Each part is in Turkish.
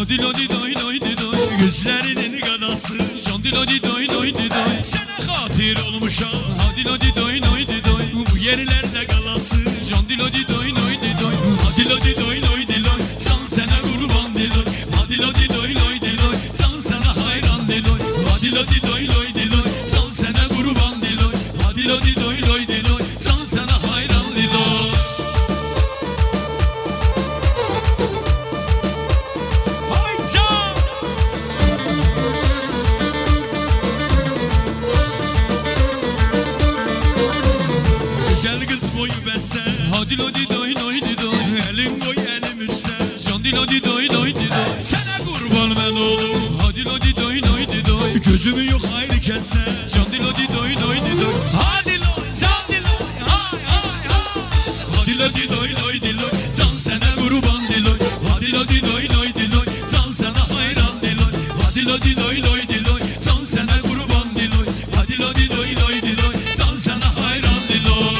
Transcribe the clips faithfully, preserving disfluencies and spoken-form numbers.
Hadi lodi doy doy doy. Gözlerinin qadası Can lodi doy doy doy. Sənə xatir olmuşam. Hadi lodi doy doy doy. Bu yerlərdə qalası Can lodi doy doy doy. Hadi lodi doy doy diloy. Can sənə qurban diloy. Hadi lodi doy doy diloy. Can sənə hayran diloy. Hadi lodi doy doy diloy. Can sənə qurban diloy. Hadi lodi doy doy diloy. Can sənə hayran diloy. Hay can! Güzel kız boyu beste. Hadi lodi doy doy doy. Elin koy elim üstte. Can lodi doy doy doy. Sənə qurban mən olum. Hadi lodi doy doy doy. Gözümü yok ayrı kesne. Can lodi doy doy doy. Hadi loy, can diloy, hay hay hay. Hadi lodi doy doy diloy, can sənə qurban diloy. Hadi lodi doy doy diloy, can sənə hayran diloy. Hadi lodi doy doy diloy, can sənə qurban diloy. Hadi lodi doy doy diloy, can sənə hayran diloy.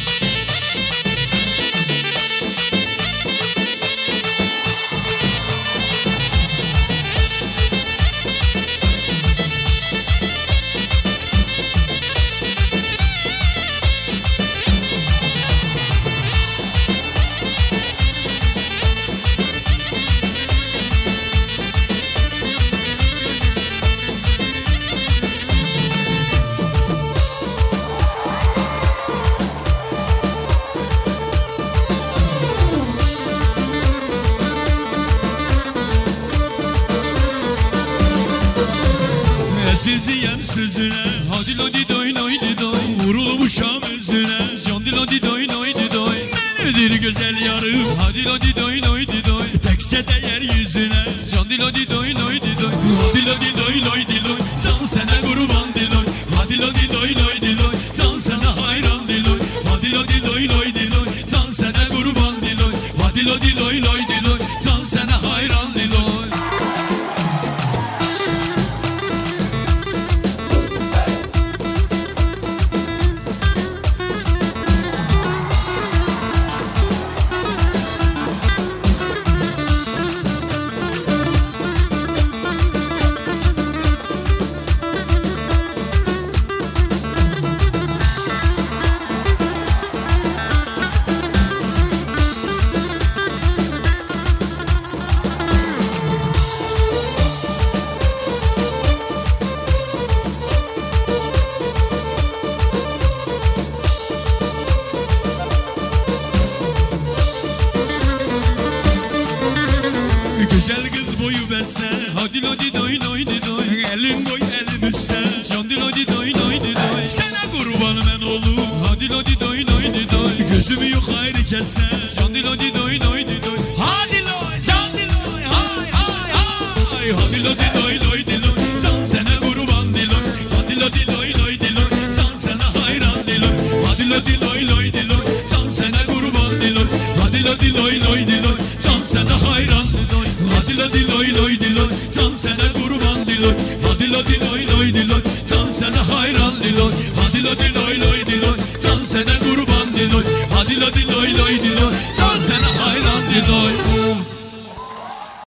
Əziziyəm sözünə, Hadi lodi doy doy doy. vurulmuşam özünə. Can lodi doy doy doy. Mənidir gözəl yarım, Hadi lodi doy doy doy. təkcə dəyər yüzünə. Can lodi doy doy doy. Hadi lodi doy doy diloy, can sənə qurban diloy. Hadi lodi doy doy diloy, can sənə hayran diloy. Hadi lodi doy doy diloy, can sənə qurban diloy. Hadi lodi doy doy diloy, can sənə hayran diloy. Güzel kız boyu beste. Hadi lodi doy doy doy. Elin koy elim üstte. Can lodi doy doy doy. Sənə qurban mən olum. Hadi lodi doy doy doy. Gözümü yok ayrı kesne. Can lodi doy doy doy. Hadi loy, can diloy, hay hay hay. Hadi lodi doy doy diloy, can sənə qurban diloy. Hadi lodi doy doy diloy, can sənə hayran diloy. Hadi lodi doy doy diloy, can sənə qurban diloy. Hadi lodi doy doy diloy, can sənə hayran diloy. Hadi lodi doy doy diloy, can sənə qurban diloy. Hadi lodi doy doy diloy, can sənə hayran diloy.